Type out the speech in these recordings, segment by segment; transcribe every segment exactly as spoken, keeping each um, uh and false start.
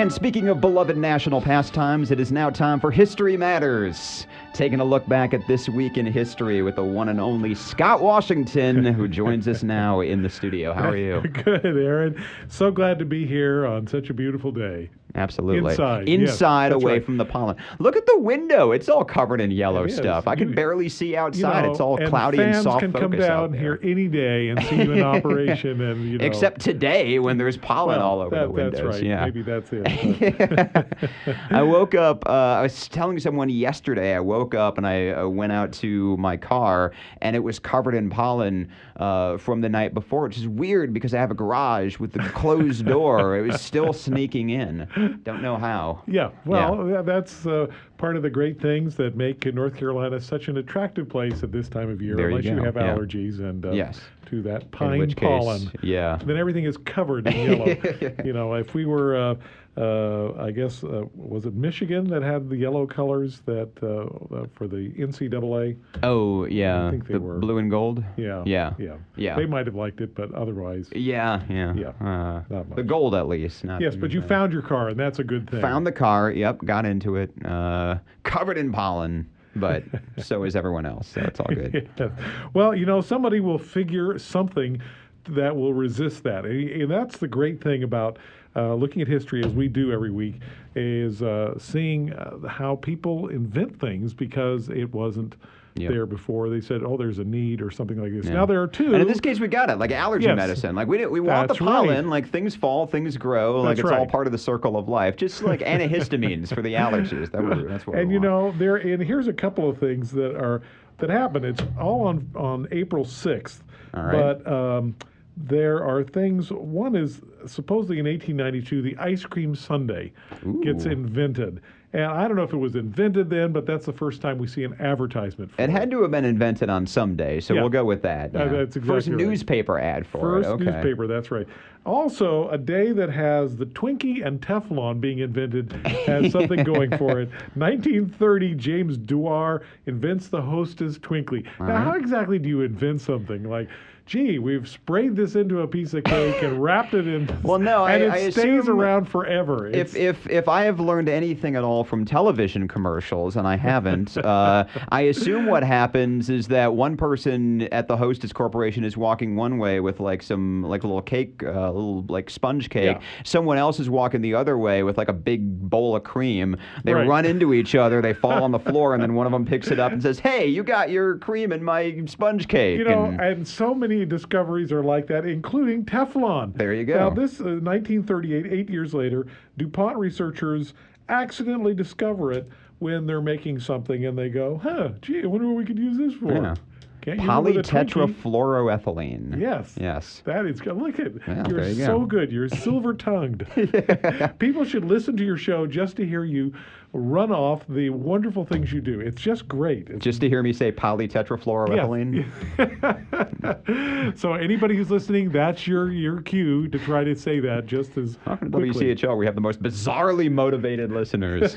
And speaking of beloved national pastimes, it is now time for History Matters. Taking a look back at this week in history with the one and only Scott Washington, who joins us now in the studio. How are you? Good, Aaron. So glad to be here on such a beautiful day. Absolutely. Inside. Inside, yes, away right. from the pollen. Look at the window. It's all covered in yellow It is. stuff. I can You- barely see outside. You know, it's all and cloudy and fans soft can focus come out down there. here any day and see you in operation, and you know. Except today when there's pollen well, all over that, the windows. That's right. Yeah. Maybe that's it. I woke up, uh, I was telling someone yesterday, I woke up and I uh, went out to my car and it was covered in pollen uh, from the night before, which is weird because I have a garage with the closed door. It was still sneaking in. Don't know how. Yeah, well, yeah. that's uh, part of the great things that make North Carolina such an attractive place at this time of year, There you unless you, go, have yeah. allergies and uh, Yes. to that In pine which pollen. case, yeah. Then everything is covered in yellow. You know, if we were, uh, uh, I guess, uh, was it Michigan that had the yellow colors that uh, uh, for the N C double A? Oh, yeah. I think they the were. blue and gold? Yeah. Yeah. Yeah. Yeah. They might have liked it, but otherwise. Yeah, yeah. Yeah, Uh, not the much. gold, at least. Not Yes, but you uh, found your car, and that's a good thing. Found the car, yep, got into it, uh, covered in pollen, but so is everyone else, so it's all good. Yes. Well, you know, somebody will figure something that will resist that. And and that's the great thing about uh, looking at history, as we do every week, is uh, seeing uh, how people invent things because it wasn't Yep. there before. They said, oh, there's a need or something like this. Yeah. Now there are two. And in this case, we got it, like allergy Yes. medicine. Like we didn't, we want the That's pollen, right. like things fall, things grow, like That's it's all right. part of the circle of life. Just like antihistamines for the allergies. That we, that's what and we you want. know, there and here's a couple of things that are that happen. It's all on on April sixth. All right. But um, there are things. One is supposedly in eighteen ninety-two, the ice cream sundae gets Ooh. invented. And I don't know if it was invented then, but that's the first time we see an advertisement for It it. had to have been invented on some day, so Yeah. we'll go with that. Uh, yeah. that's exactly First right. newspaper ad for First it. Okay. newspaper, that's right. Also, a day that has the Twinkie and Teflon being invented has something going for it. nineteen thirty, James Dewar invents the Hostess Twinkly. Now, right. how exactly do you invent something like, gee, we've sprayed this into a piece of cake and wrapped it in, Well, no, and I- it I stays assume around forever. If It's- if if I have learned anything at all from television commercials, and I haven't, uh, I assume what happens is that one person at the Hostess Corporation is walking one way with like some like a little cake, a uh, little like sponge cake. Yeah. Someone else is walking the other way with like a big bowl of cream. They Right. run into each other, they fall on the floor, and then one of them picks it up and says, "Hey, you got your cream in my sponge cake." You know, and, and so many discoveries are like that, including Teflon. There you go. Now, this uh, nineteen thirty-eight, eight years later, DuPont researchers accidentally discover it when they're making something, and they go, "Huh, gee, I wonder what we could use this for." Yeah. Can't use it with a Twinkie. polytetrafluoroethylene. Yes. Yes. That is good. Look at Yeah, you're there you so go. good. You're silver tongued. People should listen to your show just to hear you run off the wonderful things you do. It's just great. It's Just to hear me say polytetrafluoroethylene. Yes. So anybody who's listening, that's your your cue to try to say that just as Welcome to W quickly. C H L, we have the most bizarrely motivated listeners.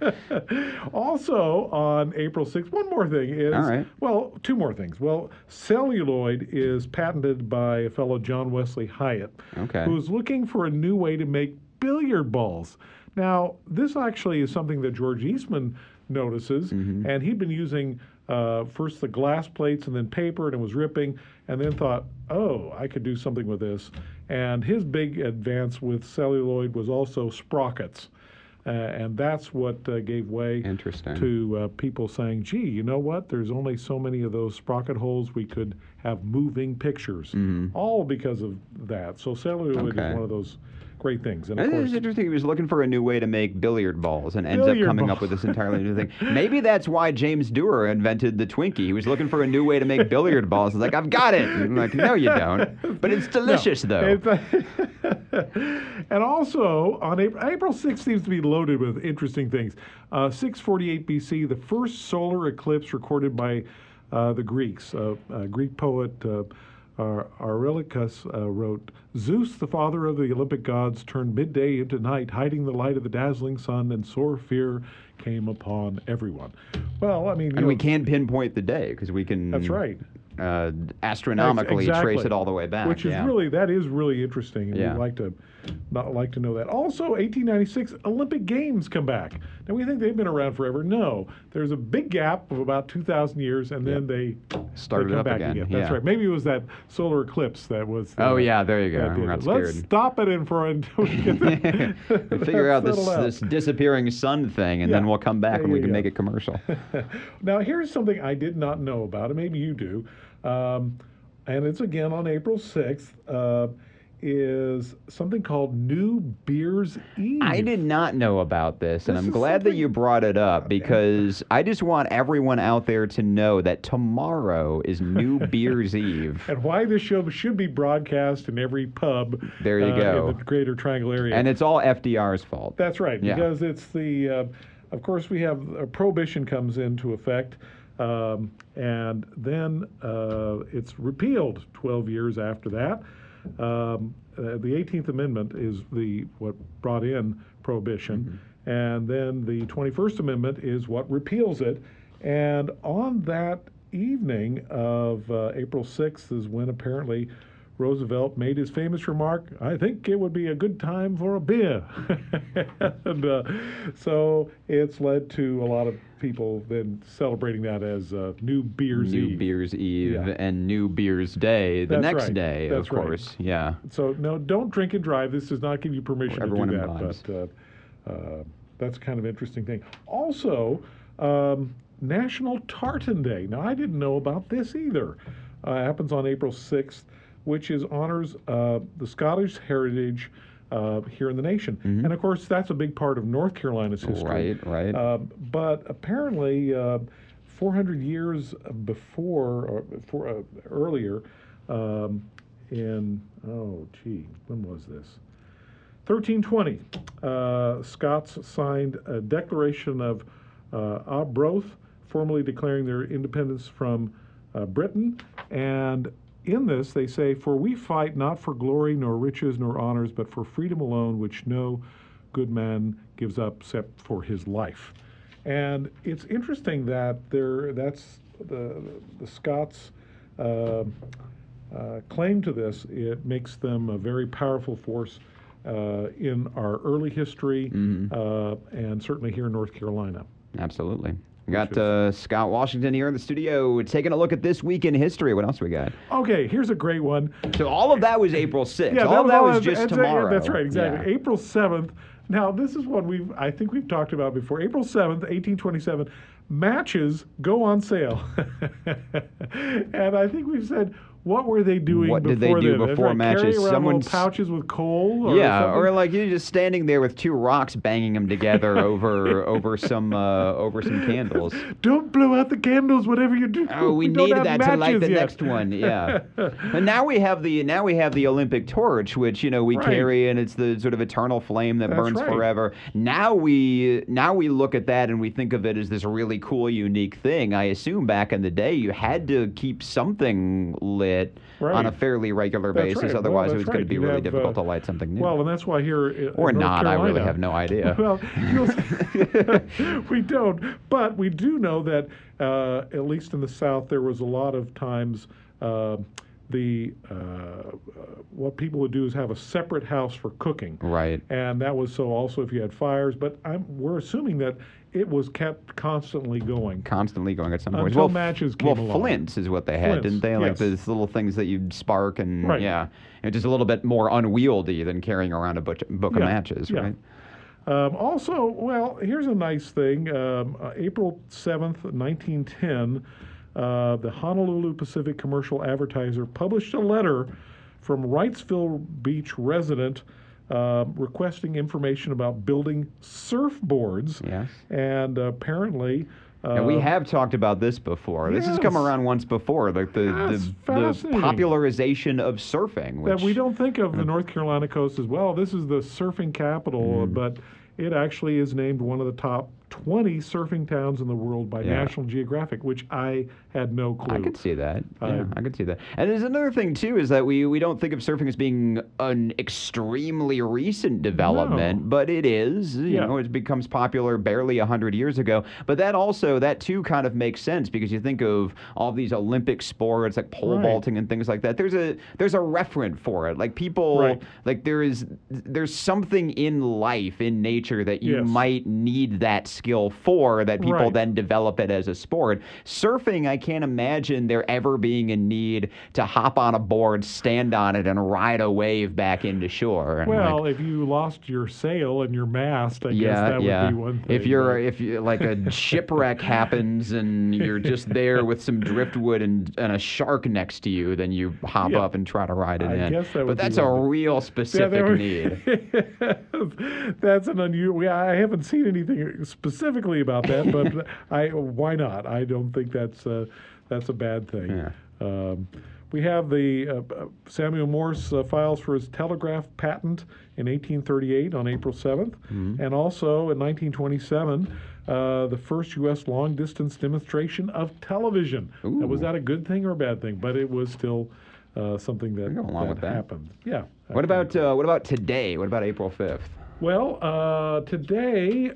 Also on April sixth, one more thing is, All right. well, two more things. Well, celluloid is patented by a fellow John Wesley Hyatt, Okay. who's looking for a new way to make billiard balls. Now, this actually is something that George Eastman notices, Mm-hmm. and he'd been using uh, first the glass plates and then paper, and it was ripping, and then thought, oh, I could do something with this. And his big advance with celluloid was also sprockets. Uh, and that's what uh, gave way Interesting. to uh, people saying, gee, you know what? There's only so many of those sprocket holes. We could have moving pictures, all because of that. So celluloid Mm-hmm. Okay. is one of those great things. And of It course, is interesting. He was looking for a new way to make billiard balls and ends Billiard up coming ball. up with this entirely new thing. Maybe that's why James Dewar invented the Twinkie. He was looking for a new way to make billiard balls. He's like, I've got it. And I'm like, no, you don't. But it's delicious, No, though. it's- and also, on April, April sixth seems to be loaded with interesting things. Uh, six forty-eight B C, the first solar eclipse recorded by uh, the Greeks. Uh, uh, Greek poet uh, Ar- Aurelius uh, wrote, Zeus, the father of the Olympic gods, turned midday into night, hiding the light of the dazzling sun, and sore fear came upon everyone. Well, I mean, you And we know, can pinpoint the day because we can. that's right. uh, astronomically Exactly. trace it all the way back. Which is yeah. really, that is really interesting. And Yeah. we'd like to, not like to know that. Also, eighteen ninety-six, Olympic Games come back. Now, we think they've been around forever. No. There's a big gap of about two thousand years, and then they, Started they come up back again, That's yeah. right. Maybe it was that solar eclipse that was. Oh uh, yeah, there you go. that I'm did not it. Let's scared. stop it in for until we get that, We figure that out this settled out. this disappearing sun thing, and Yeah. then we'll come back Yeah, and we yeah, can yeah. make it commercial. Now, here's something I did not know about, and maybe you do, um, and it's again on April sixth, uh, is something called New Beer's Eve. I did not know about this, and This I'm is glad that something- you brought it up because I just want everyone out there to know that tomorrow is New Beer's Eve. And why this show should be broadcast in every pub There you uh, go. in the greater Triangle area. And it's all F D R's fault. That's right, Yeah. because it's the, uh, of course, we have uh, prohibition comes into effect, um, and then uh, it's repealed twelve years after that. Um, uh, the eighteenth Amendment is the what brought in prohibition, Mm-hmm. and then the twenty-first Amendment is what repeals it. And on that evening of uh, April sixth is when apparently Roosevelt made his famous remark, "I think it would be a good time for a beer." and uh, so it's led to a lot of people then celebrating that as uh, New Beer's New Eve. Beer's Eve Yeah. and New Beer's Day the That's next right. day, That's of right. course. Yeah. So no, don't drink and drive. This does not give you permission For to do everyone that. imbibes. But uh, uh, that's kind of interesting thing. Also, um, National Tartan Day. Now I didn't know about this either. Uh, it happens on April sixth, which is honors uh, the Scottish heritage uh, here in the nation. And of course, that's a big part of North Carolina's history. Right, right. Uh, but apparently, uh, four hundred years before, or before uh, earlier, um, in, oh, gee, when was this? thirteen twenty, uh, Scots signed a declaration of uh, Arbroath, formally declaring their independence from uh, Britain. And in this, they say, "For we fight not for glory, nor riches, nor honors, but for freedom alone, which no good man gives up except for his life." And it's interesting that there, that's the, the Scots' uh, uh, claim to this. It makes them a very powerful force uh, in our early history, uh, and certainly here in North Carolina. Absolutely. We got is- uh, Scott Washington here in the studio taking a look at this week in history. What else we got? Okay, here's a great one. So all of that was April sixth. all of was that all- was just that's- tomorrow. That's right, exactly. Yeah. April seventh. Now, this is one we've, I think we've talked about before. April seventh, eighteen twenty-seven, matches go on sale. And I think we've said, what were they doing What before did they do then? That's before right, matches? Carrying around little Someone's- pouches with coal? Or Yeah, something? or like you're just standing there with two rocks, banging them together over over some uh, over some candles. Don't blow out the candles, whatever you do. Oh, we, don't needed have that to light matches the yet. next one. Yeah, and now we have the now we have the Olympic torch, which you know we Right. carry, and it's the sort of eternal flame that That's burns right. forever. Now we now we look at that and we think of it as this really cool, unique thing. I assume back in the day you had to keep something lit Right. on a fairly regular That's basis, right. Well, otherwise it that's was going right. to be You'd really have, difficult uh, to light something new. Well, and that's why here in or North not, I really Carolina- have no idea. Well, you'll, we don't, but we do know that uh, at least in the South, there was a lot of times uh, the uh, uh, what people would do is have a separate house for cooking, Right. and that was so also if you had fires. But I'm, we're assuming that it was kept constantly going. Constantly going at some point. Until well, f- matches well, came along. flints is what they had, Flints, didn't they? Like yes. those little things that you'd spark and Right. yeah, and just a little bit more unwieldy than carrying around a book, book Yeah, of matches, yeah. right? Um, also, well, here's a nice thing. Um, uh, April seventh, nineteen ten, uh, the Honolulu Pacific Commercial Advertiser published a letter from Wrightsville Beach resident uh, requesting information about building surfboards. Yes. And apparently... Uh, And we have talked about this before. This has come yes. around once before, like the That's the, the fascinating. popularization of surfing. Which, that we don't think of the North Carolina coast as well. This is the surfing capital, Mm-hmm. but it actually is named one of the top twenty surfing towns in the world by Yeah. National Geographic, which I had no clue. I could see that. Yeah, Uh, I could see that. And there's another thing too is that we we don't think of surfing as being an extremely recent development, No. but it is. You Yeah. know, it becomes popular barely a hundred years ago. But that also that too kind of makes sense because you think of all these Olympic sports like pole Right. vaulting and things like that. There's a there's a referent for it. Like people Right. like there is there's something in life in nature that you Yes. might need that skill for that people Right. then develop it as a sport. Surfing, I can't imagine there ever being a need to hop on a board, stand on it, and ride a wave back into shore. And Well, like, if you lost your sail and your mast, I guess yeah, that yeah. would be one thing. If you're but- if you like a shipwreck happens and you're just there with some driftwood and, and a shark next to you, then you hop Yeah. up and try to ride it I in. guess that but would be that's a one thing. real Yeah, specific there would- need. That's an unusual. Yeah, I haven't seen anything specifically about that, but I why not? I don't think that's uh, that's a bad thing. Yeah. Um, we have the uh, uh, Samuel Morse uh, files for his telegraph patent in eighteen thirty-eight on April seventh, Mm-hmm. and also in nineteen twenty-seven. Uh, the first U S long-distance demonstration of television. Now, was Ooh. that a good thing or a bad thing? But it was still uh, something that, I go along that with that. happened. Yeah. What about uh, what about today? What about April fifth? Well, uh, today,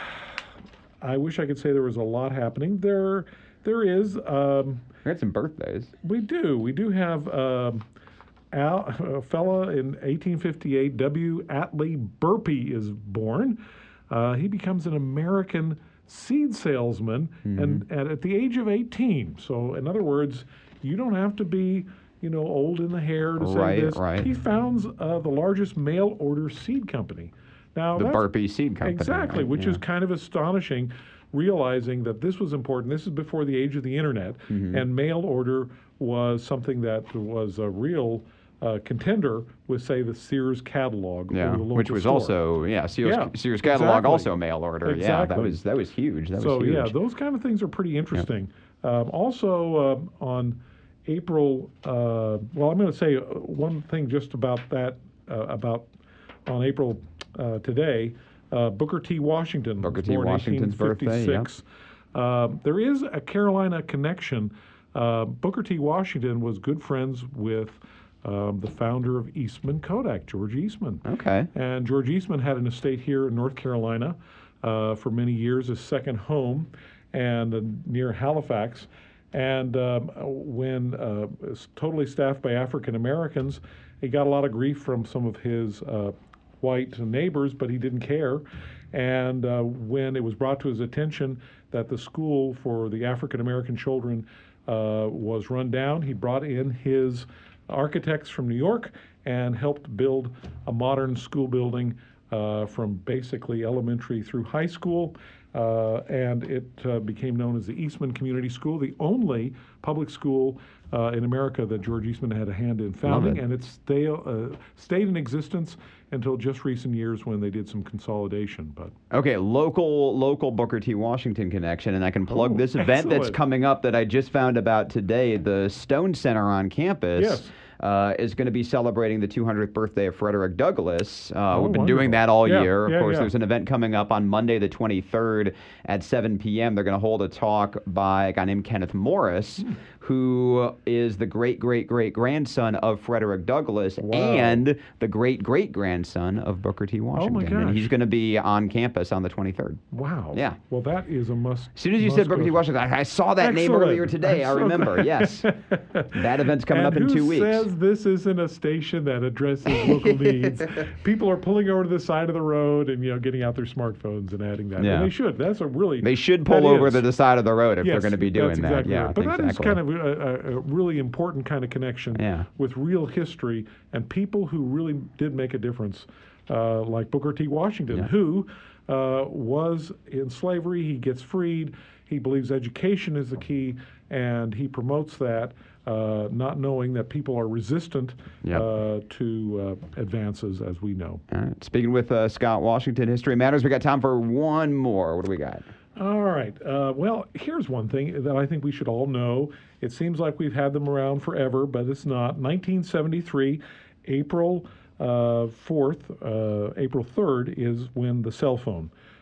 I wish I could say there was a lot happening. There, there is. Um, We had some birthdays. we do. We do have um, Al, a fella in eighteen fifty-eight. W. Atlee Burpee is born. Uh, he becomes an American seed salesman, and, and at the age of eighteen. So, in other words, you don't have to be, you know, old in the hair to Right, say this. right. He founds uh, the largest mail order seed company. Now, The that's- Burpee Seed Company. Exactly, right? which Yeah. is kind of astonishing, realizing that this was important. This is before the age of the internet, Mm-hmm. and mail order was something that was a real uh, contender with, say, the Sears catalog. Yeah, or the local which was store. also yeah Sears, Yeah, Sears catalog exactly. also mail order. Yeah, that Exactly. was that was huge. That So was huge. yeah, those kind of things are pretty interesting. Um, also um on April, uh, well, I'm going to say uh, one thing just about that uh, about on April uh, today. Uh, Booker T. Washington, Booker was T. born in Washington's birthday, yeah. eighteen fifty-six. Um, there is a Carolina connection. Uh, Booker T. Washington was good friends with um, the founder of Eastman Kodak, George Eastman. Okay. And George Eastman had an estate here in North Carolina uh, for many years, his second home, and uh, near Halifax. And um, when uh, it was totally staffed by African Americans, he got a lot of grief from some of his uh, white neighbors, but he didn't care. And uh, when it was brought to his attention that the school for the African American children uh, was run down, he brought in his architects from New York and helped build a modern school building uh, from basically elementary through high school. Uh, and it uh, became known as the Eastman Community School, the only public school uh, in America that George Eastman had a hand in founding, it. and it stay, uh, stayed in existence until just recent years when they did some consolidation. But Okay, local local Booker T. Washington connection, and I can plug Oh, this event that's excellent. coming up that I just found about today. The Stone Center on campus Yes. uh, is going to be celebrating the two hundredth birthday of Frederick Douglass. Uh, Oh, we've been doing wonderful. that all Yeah, year. Of yeah, course, yeah. there's an event coming up on Monday the twenty-third at seven p.m. They're going to hold a talk by a guy named Kenneth Morris, Hmm. who is the great great great grandson of Frederick Douglass Wow. and the great great grandson of Booker T. Washington. And gosh. he's going to be on campus on the twenty-third. wow. Yeah. Well, that is a must. As soon as you must said Booker go T. to. Washington, I, I saw that name Excellent. earlier today. I'm I so remember. glad. Yes, that event's coming And up in who two weeks. says this isn't a station that addresses local needs? People are pulling over to the side of the road and you know getting out their smartphones and adding that. Yeah. And they should. That's a really They should pull that over is. to the side of the road if they're Yes, going to be doing that's that. exactly Yeah, right. But that is exactly. kind of a, a, a really important kind of connection Yeah. with real history and people who really did make a difference, uh, like Booker T. Washington, Yeah. who uh, was in slavery. He gets freed. He believes education is the key, and he promotes that, uh, not knowing that people are resistant Yep. uh, to uh, advances, as we know. All right. Speaking with uh, Scott Washington, History Matters, we got time for one more. What do we got? All right. Uh, well, here's one thing that I think we should all know. It seems like we've had them around forever, but it's not. nineteen seventy-three, April uh, fourth, uh, April third is when the cell phone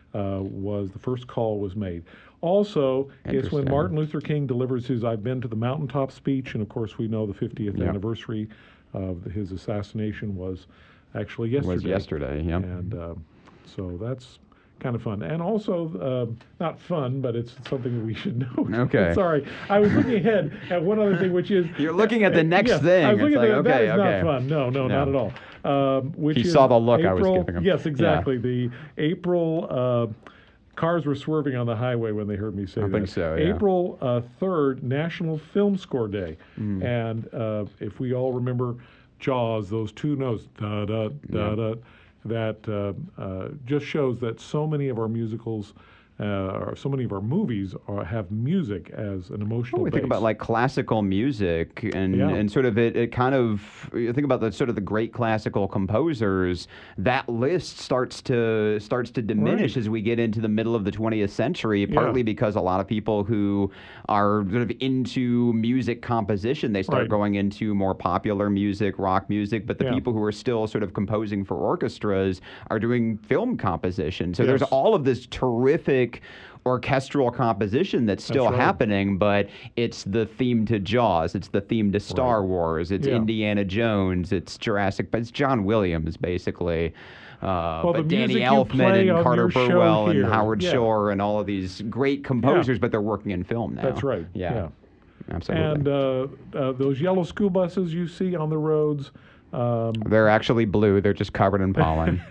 uh, was the first call was made. Also, it's when Interesting. Martin Luther King delivers his "I've Been to the Mountaintop" speech, and of course we know the fiftieth Yep. anniversary of his assassination was actually yesterday. Was yesterday, yep. And uh, so that's kind of fun. And also, uh, not fun, but it's something that we should know. Okay. Sorry. I was looking ahead at one other thing, which is... You're looking at the next yeah, thing. I was It's looking like, at that. okay, That is okay. not fun. No, no, No. not at all. Um, which He is saw the look I was April- giving him. Yes, Yeah. exactly. The April... Uh, cars were swerving on the highway when they heard me say I that. think so, yeah. April uh, third, National Film Score Day. Mm. And uh, if we all remember Jaws, those two notes, da da da da, that uh, uh, just shows that so many of our musicals, uh, or so many of our movies are, have music as an emotional Well, we base. think about like classical music and, Yeah. and sort of it, it kind of you think about the sort of the great classical composers. That list starts to starts to diminish Right. as we get into the middle of the twentieth century. Partly Yeah. because a lot of people who are sort of into music composition, they start Right. going into more popular music, rock music. But the Yeah. people who are still sort of composing for orchestras are doing film composition. So there's Yes. all of this terrific orchestral composition that's still That's right. happening, but it's the theme to Jaws, it's the theme to Star Right. Wars, it's Yeah. Indiana Jones, it's Jurassic, but it's John Williams basically. Uh, Well, the but Danny music you Elfman play and on Carter your show Burwell and here. Howard Yeah. Shore and all of these great composers, but they're working in film now. That's right. Yeah, yeah. absolutely. And uh, uh, those yellow school buses you see on the roads. Um, they're actually blue. They're just covered in pollen.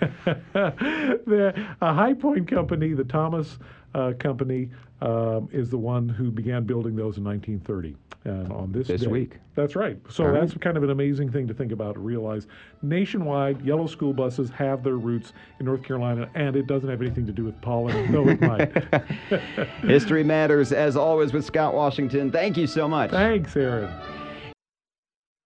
the a High Point company, the Thomas uh, company, um, is the one who began building those in nineteen thirty. And on this This day- week. That's right. So All right. that's kind of an amazing thing to think about, to realize nationwide, yellow school buses have their roots in North Carolina, and it doesn't have anything to do with pollen, though it might. History Matters, as always, with Scott Washington. Thank you so much. Thanks, Aaron.